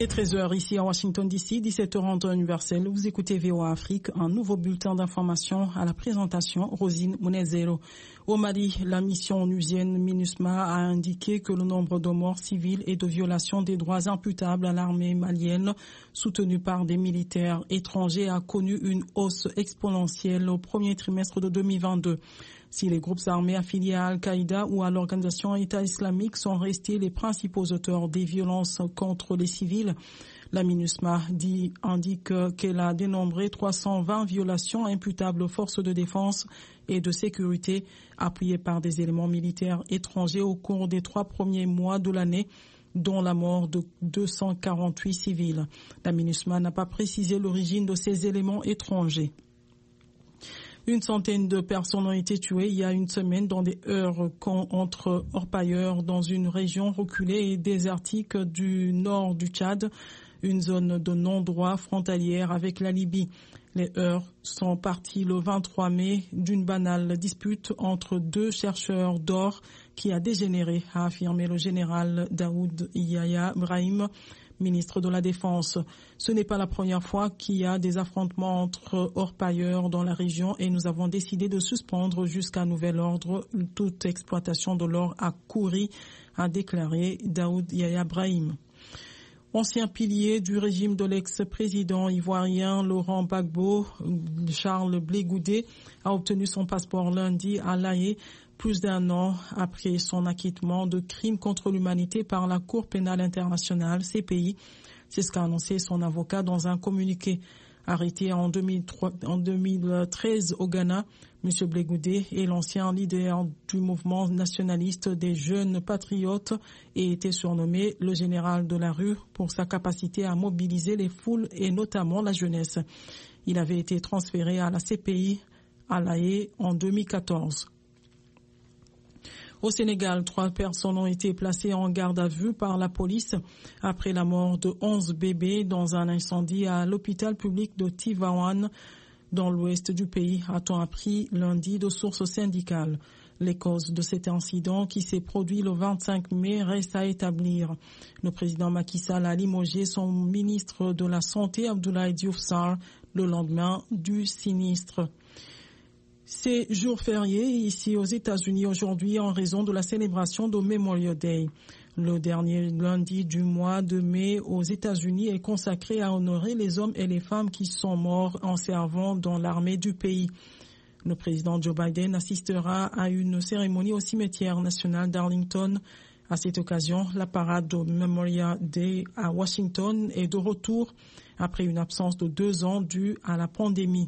Et 13h ici à Washington DC, 17h en temps universel. Vous écoutez VOA Afrique, un nouveau bulletin d'information à la présentation, Rosine Mounezero. Au Mali, la mission onusienne MINUSMA a indiqué que le nombre de morts civiles et de violations des droits imputables à l'armée malienne, soutenue par des militaires étrangers, a connu une hausse exponentielle au premier trimestre de 2022. Si les groupes armés affiliés à Al-Qaïda ou à l'organisation État islamique sont restés les principaux auteurs des violences contre les civils, la MINUSMA indique qu'elle a dénombré 320 violations imputables aux forces de défense et de sécurité appuyées par des éléments militaires étrangers au cours des 3 premiers mois de l'année, dont la mort de 248 civils. La MINUSMA n'a pas précisé l'origine de ces éléments étrangers. Une centaine de personnes ont été tuées il y a une semaine dans des heurts entre orpailleurs dans une région reculée et désertique du nord du Tchad, une zone de non-droit frontalière avec la Libye. Les heurts sont partis le 23 mai d'une banale dispute entre 2 chercheurs d'or qui a dégénéré, a affirmé le général Daoud Yahya Brahim, ministre de la Défense. Ce n'est pas la première fois qu'il y a des affrontements entre orpailleurs dans la région et nous avons décidé de suspendre jusqu'à nouvel ordre toute exploitation de l'or à Kouri, a déclaré Daoud Yahya Brahim. Ancien pilier du régime de l'ex-président ivoirien Laurent Gbagbo, Charles Blé Goudé a obtenu son passeport lundi à La Haye, plus d'1 an après son acquittement de crimes contre l'humanité par la Cour pénale internationale, CPI. C'est ce qu'a annoncé son avocat dans un communiqué. Arrêté en 2013 au Ghana, M. Blé Goudé est l'ancien leader du mouvement nationaliste des jeunes patriotes et était surnommé le général de la rue pour sa capacité à mobiliser les foules et notamment la jeunesse. Il avait été transféré à la CPI à La Haye en 2014. Au Sénégal, 3 personnes ont été placées en garde à vue par la police après la mort de 11 bébés dans un incendie à l'hôpital public de Tivaouane, dans l'ouest du pays, a-t-on appris lundi de sources syndicales. Les causes de cet incident qui s'est produit le 25 mai restent à établir. Le président Macky Sall a limogé son ministre de la Santé, Abdoulaye Diouf Sarr, le lendemain du sinistre. C'est jour férié ici aux États-Unis aujourd'hui en raison de la célébration de Memorial Day. Le dernier lundi du mois de mai aux États-Unis est consacré à honorer les hommes et les femmes qui sont morts en servant dans l'armée du pays. Le président Joe Biden assistera à une cérémonie au cimetière national d'Arlington. À cette occasion, la parade de Memorial Day à Washington est de retour après une absence de 2 ans due à la pandémie.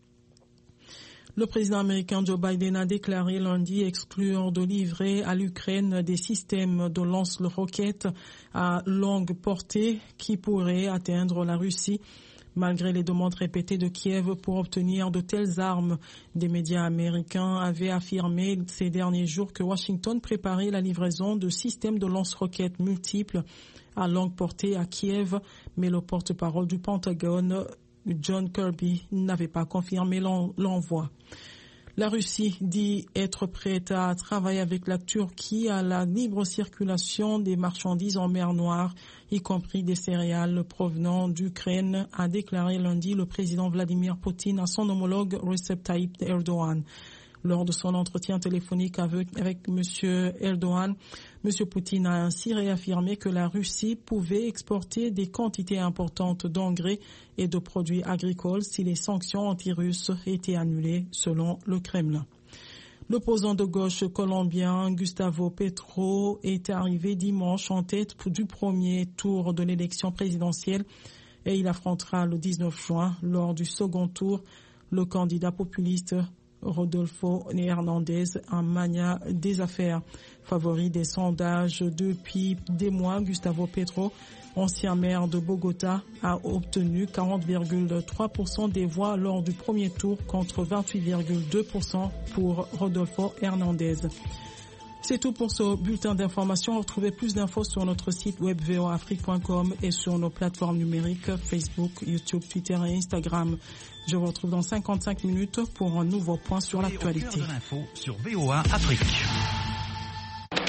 Le président américain Joe Biden a déclaré lundi exclure de livrer à l'Ukraine des systèmes de lance-roquettes à longue portée qui pourraient atteindre la Russie. Malgré les demandes répétées de Kiev pour obtenir de telles armes, des médias américains avaient affirmé ces derniers jours que Washington préparait la livraison de systèmes de lance-roquettes multiples à longue portée à Kiev, mais le porte-parole du Pentagone, John Kirby, n'avait pas confirmé l'envoi. La Russie dit être prête à travailler avec la Turquie à la libre circulation des marchandises en mer Noire, y compris des céréales provenant d'Ukraine, a déclaré lundi le président Vladimir Poutine à son homologue Recep Tayyip Erdogan. Lors de son entretien téléphonique avec M. Erdogan, M. Poutine a ainsi réaffirmé que la Russie pouvait exporter des quantités importantes d'engrais et de produits agricoles si les sanctions anti-russes étaient annulées, selon le Kremlin. L'opposant de gauche colombien Gustavo Petro est arrivé dimanche en tête du premier tour de l'élection présidentielle et il affrontera le 19 juin, lors du second tour, le candidat populiste Rodolfo Hernández, un magnat des affaires. Favori des sondages depuis des mois, Gustavo Petro, ancien maire de Bogota, a obtenu 40,3% des voix lors du premier tour contre 28,2% pour Rodolfo Hernández. C'est tout pour ce bulletin d'information. Retrouvez plus d'infos sur notre site web voaafrique.com et sur nos plateformes numériques Facebook, YouTube, Twitter et Instagram. Je vous retrouve dans 55 minutes pour un nouveau point sur l'actualité. L'info sur VOA Afrique.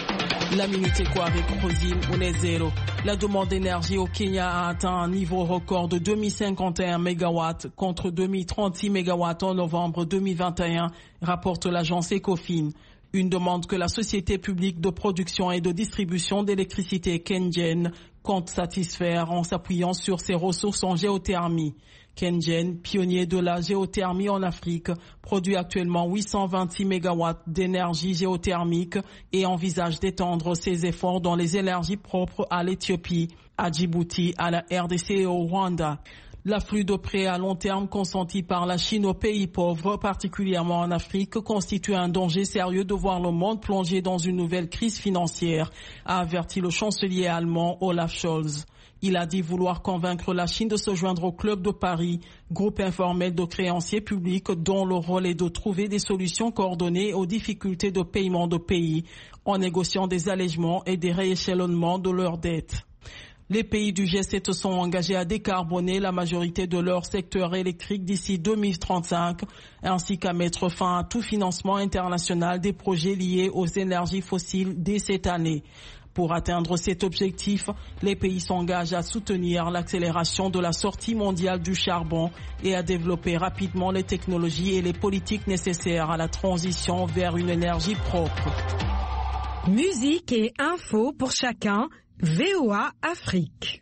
La Minute Éco avec Rosine Munezero. La demande d'énergie au Kenya a atteint un niveau record de 2051 MW contre 2036 MW en novembre 2021, rapporte l'agence Ecofin. Une demande que la société publique de production et de distribution d'électricité KenGen compte satisfaire en s'appuyant sur ses ressources en géothermie. KenGen, pionnier de la géothermie en Afrique, produit actuellement 826 MW d'énergie géothermique et envisage d'étendre ses efforts dans les énergies propres à l'Éthiopie, à Djibouti, à la RDC et au Rwanda. L'afflux de prêts à long terme consenti par la Chine aux pays pauvres, particulièrement en Afrique, constitue un danger sérieux de voir le monde plonger dans une nouvelle crise financière, a averti le chancelier allemand Olaf Scholz. Il a dit vouloir convaincre la Chine de se joindre au Club de Paris, groupe informel de créanciers publics dont le rôle est de trouver des solutions coordonnées aux difficultés de paiement de pays, en négociant des allègements et des rééchelonnements de leurs dettes. Les pays du G7 sont engagés à décarboner la majorité de leur secteur électrique d'ici 2035, ainsi qu'à mettre fin à tout financement international des projets liés aux énergies fossiles dès cette année. Pour atteindre cet objectif, les pays s'engagent à soutenir l'accélération de la sortie mondiale du charbon et à développer rapidement les technologies et les politiques nécessaires à la transition vers une énergie propre. Musique et info pour chacun, VOA Afrique.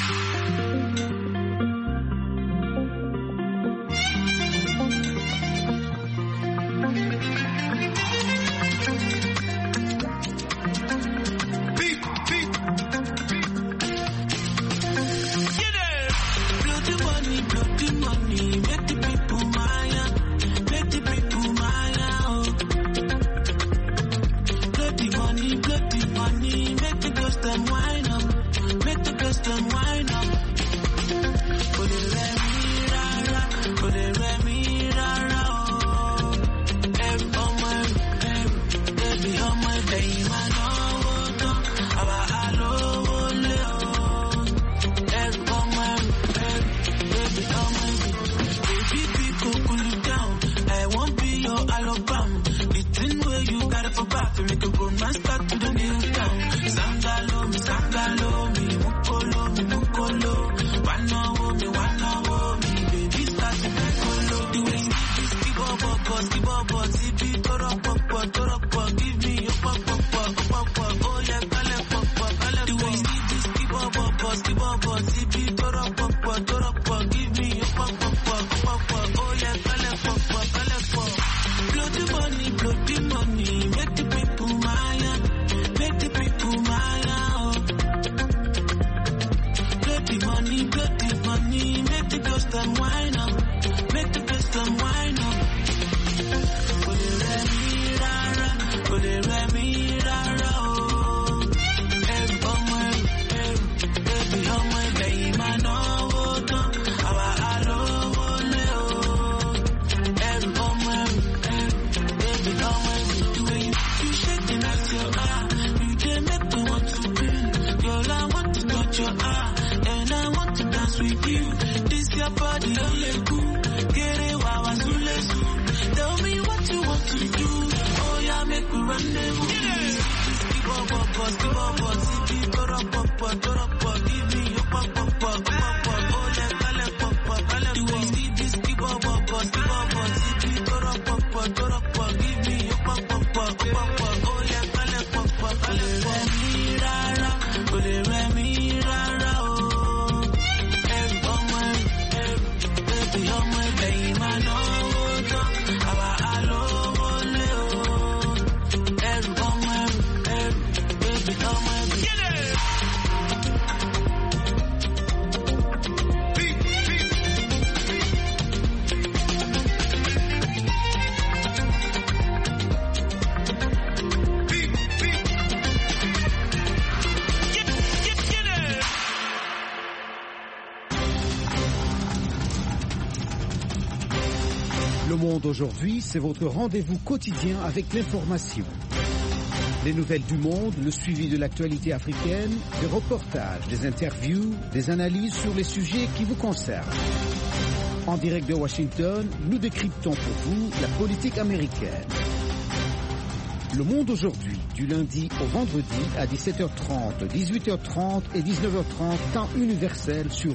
Le Monde aujourd'hui, c'est votre rendez-vous quotidien avec l'information. Les nouvelles du monde, le suivi de l'actualité africaine, des reportages, des interviews, des analyses sur les sujets qui vous concernent. En direct de Washington, nous décryptons pour vous la politique américaine. Le Monde aujourd'hui, du lundi au vendredi à 17h30, 18h30 et 19h30, temps universel sur